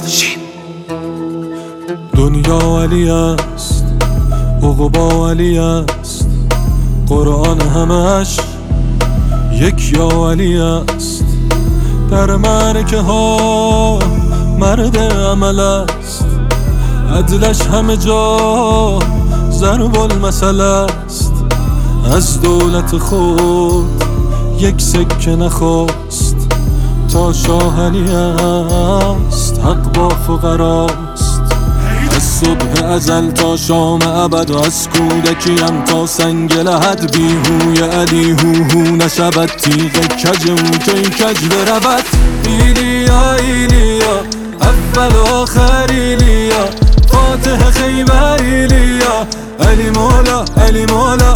دنیا علی است، عقبا علی است، قرآن همش یک یا علی است. در معرکه ها مرد عمل است، عدلش همه جا ضرب المثل است. از دولت خود یک سکه نخواست، تا شاه علی است، حق با فقراست. از صبح ازل تا شام ابد و از کودکیم تا سنگ لحد، بیهوی علی هو نشود تیغ کج او که کج برود. ایلیا ایلیا اول و آخر ایلیا، فاتح خیبر ایلیا، علی مولا علی مولا.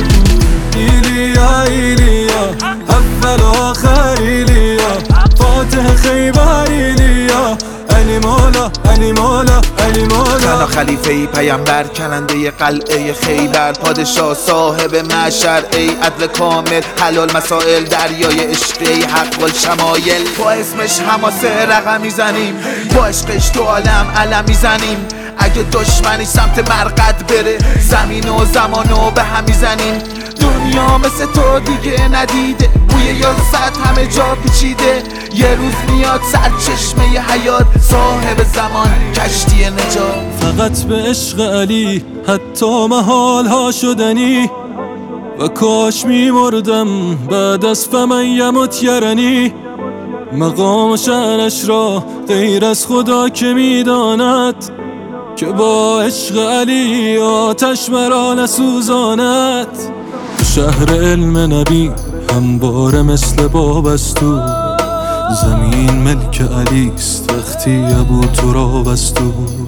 ایلیا ایلیا اول و آخر ایلیا، فاتح خیبر ایلیا، علی مولا علی مولا علی مولا. تنها خلیفه ای پیامبر، کننده قلعه خیبر، پادشاه صاحب معشر، ای عدل کامل، حلال مسائل، دریای عشقی حق و شمایل. با اسمش حماسه رقم میزنیم، با عشقش تو عالم علم میزنیم. اگه دشمنی سمت مرقد بره، زمین و زمانو به هم میزنیم. دنیا مثل تو دیگه ندیده، بوی یاست همه جا پیچیده. یه روز میاد سرچشمه حیات، صاحب زمان کشتی نجات. فقط به عشق علی حتی محال ها شدنی، و کاش میمردم بعد از فمن یمت یرنی. مقام شأنش را غیر از خدا که میداند، که با عشق علی آتش مرا نسوزاند. شهر علم نبی همواره مثل بابستو، زمین ملک علیست وقتی ابو تراب است.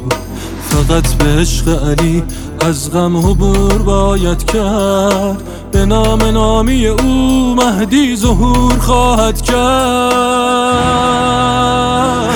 فقط به عشق علی از غم عبور باید کرد، به نام نامی او مهدی ظهور خواهد کرد.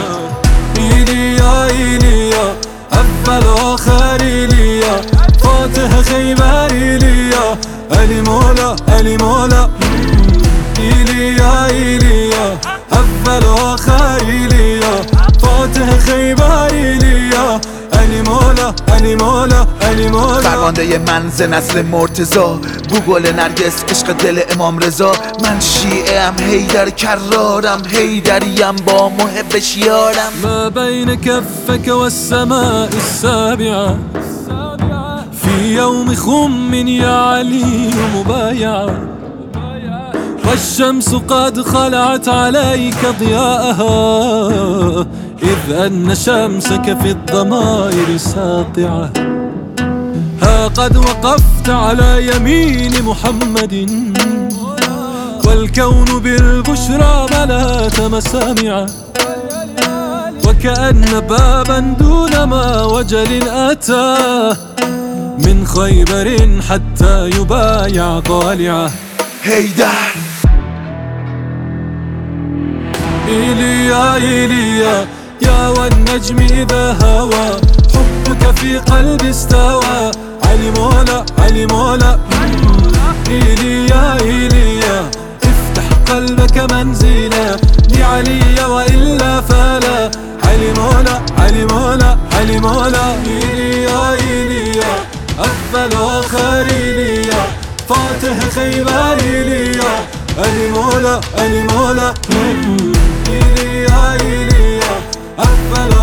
ایلیا ایلیا اول و آخر ایلیا، فاتح خیبر ایلیا، علی مولا علی مولا. ایلیا ایلیا اول و آخر ایلیا، فاتح خیبر ایلیا، علی مولا علی مولا علی مولا. فرمانده من ز نسل مرتضا، بو گل نرگس عشق دل امام رضا. من شیعه ام حیدر کرارم، حیدریم با محبش یارم. ما بین کفک و السماء السابعه، في يوم خم يا علي مبايعة، والشمس قد خلعت عليك ضياءها، إذ أن شمسك في الضمائر ساطعة. ها قد وقفت على يمين محمد، والكون بالبشرى ملأت مسامعه، وكأن بابا دون ما وجل أتاه، من خيبر حتى يبايع طالعه. حیدر إيليا إيليا يا والنجم إذا هوى، حبك في قلبي استوى، علي مولا علي مولا. إيليا إيليا افتح قلبك منزلا لعلي وإلا فلا، علي مولا علي مولا علي مولا. إيليا إيليا أول وآخر إيليا، فاتح خيبر إيليا، علي مولا علي مولا. إيليا إيليا أول